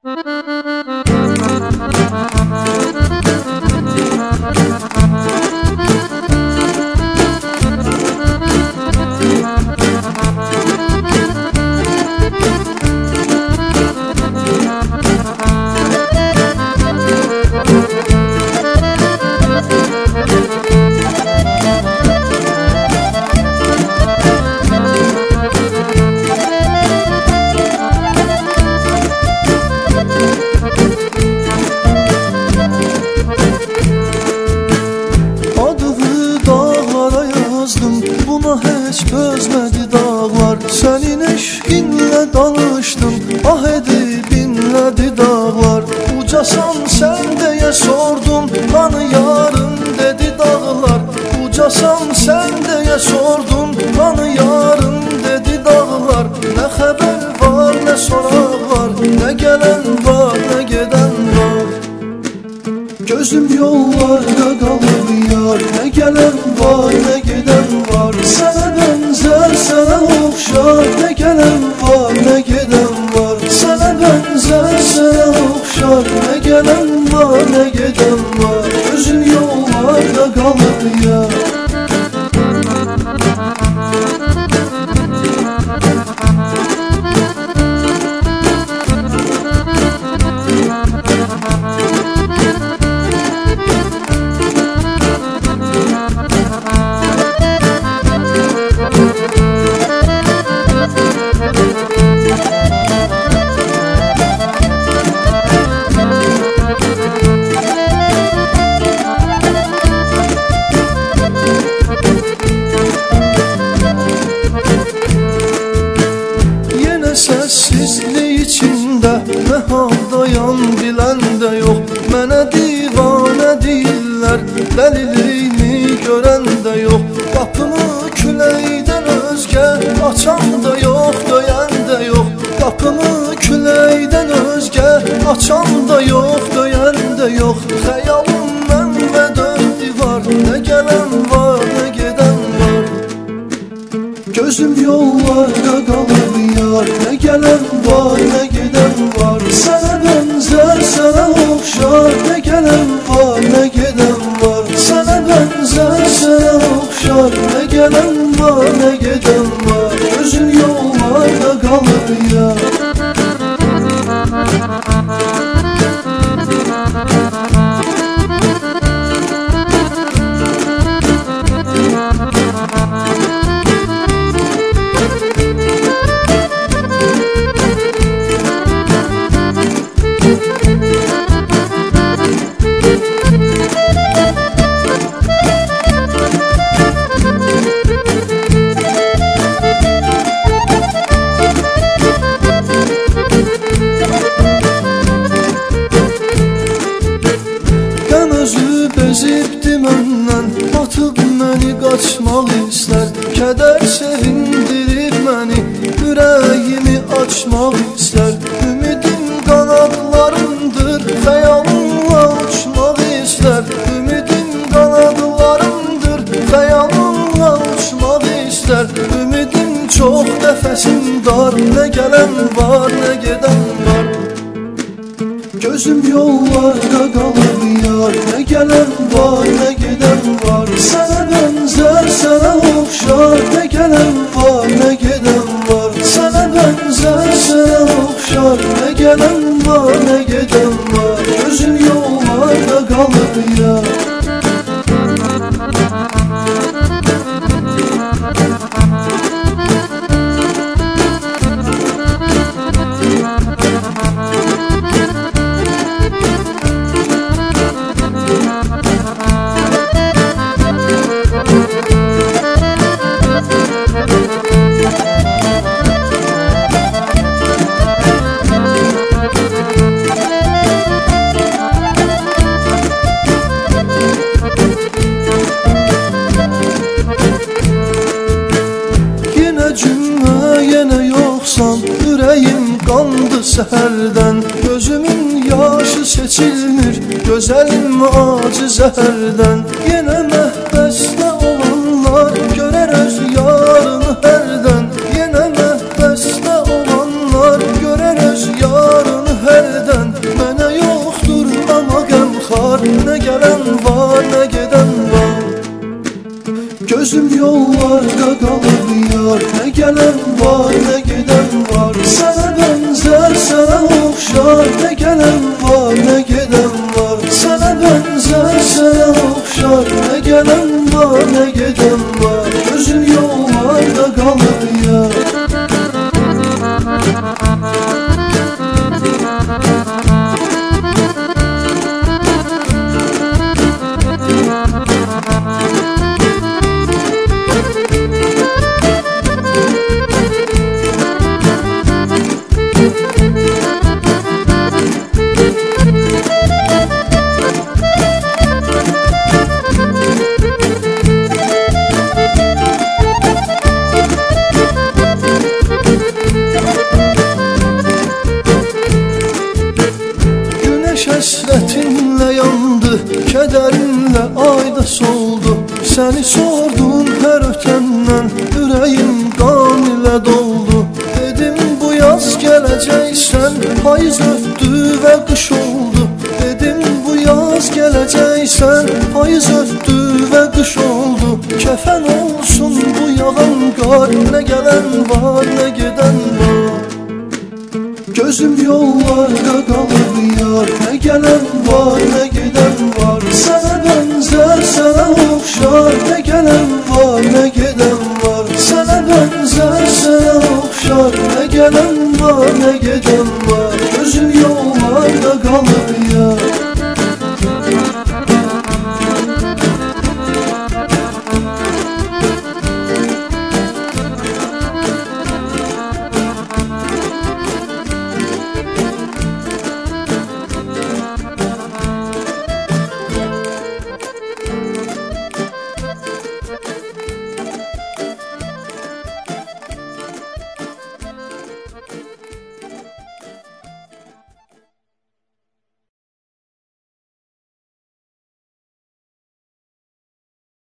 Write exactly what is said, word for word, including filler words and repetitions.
Buna heç dözmədi dağlar. Sənin eşqinlə danışdım, ah edib inlədi dağlar. Ucasan sən deyə sordum, hanı yarın dedi dağlar. Ucasan sən deyə sordum, hanı yarın dedi dağlar. Nə xəbər var, nə soraq var, nə gələn var, nə gedən var. Gözüm yollarda qalır yar, nə gələn var, nə gedən var. Sənə bənzər, sənə oxşar, nə gələn var, nə gedən var. Sənə bənzər, sənə oxşar, nə gələn var, nə gedən var. Gözüm yollarda qalır yar. Səssizlik içində nə haldayam bilən də yox. Mənə divanə deyirlər, dəliliyini görən də yox. Qapımı küləkdən özgə açan da yox, döyən də yox. Qapımı küləkdən özgə açan da yox, döyən də yox. Xəyalım mən və dörd divar, nə gələn var, nə gedən var. Gözüm yollarda qalır yar, nə gələn var, nə gedən var. Sənə bənzər, sənə oxşar, nə gələn var, nə gedən var. Sənə bənzər, sənə oxşar, nə gələn var, nə gedən var. Gözüm yollarda qalır yar. Bezibdi məndən, atıb məni qaçmaq istər. Kədər sevindirib məni, ürəyimi açmaq istər. Ümidim qanadlarımdır, xəyalımla uçmaq istər. Ümidim qanadlarımdır, xəyalımla uçmaq istər. Ümidim çox, nəfəsim dar, nə gələn var, nə gedən var. Gözüm yollarda qalır yar, nə gələn var, nə gedən var. Sənə bənzər, sənə oxşar, nə gələn var, nə gedən var. Sənə bənzər, sənə oxşar, nə gələn var, nə gedən var. Gözüm yollarda qalır yar. Ürəyim qandı səhərdən, gözümün yaşı seçilmir, gözəlim acı zəhərdən. Yenə məhbəsdə olanlar görər öz yarını hərdən. Yenə məhbəsdə olanlar görər öz yarını hərdən. gelen var, ne giden var. Sana benzer, sana okşar, ne gelen var, ne giden var. Sana benzer, sana okşar, ne gelen var, ne giden var. Gözüm yollarda kalır ya. Həsrətinlə yandı, kədərinlə ayda soldu. Səni sordum hər ötəndən, ürəyim qan ilə doldu. Dedim bu yaz gələcəksən, payız ötdü və qış oldu. Dedim bu yaz gələcəksən, payız ötdü və qış oldu. Kəfən olsun bu yağan qar, nə gələn var, nə gedən var. Gözüm yollarda qalır yar, nə gələn var, nə gedən var. Sana benzer, sana okşar, nə gələn var, nə gedən var. Sana benzer, sana okşar, nə gələn var, nə gedən var.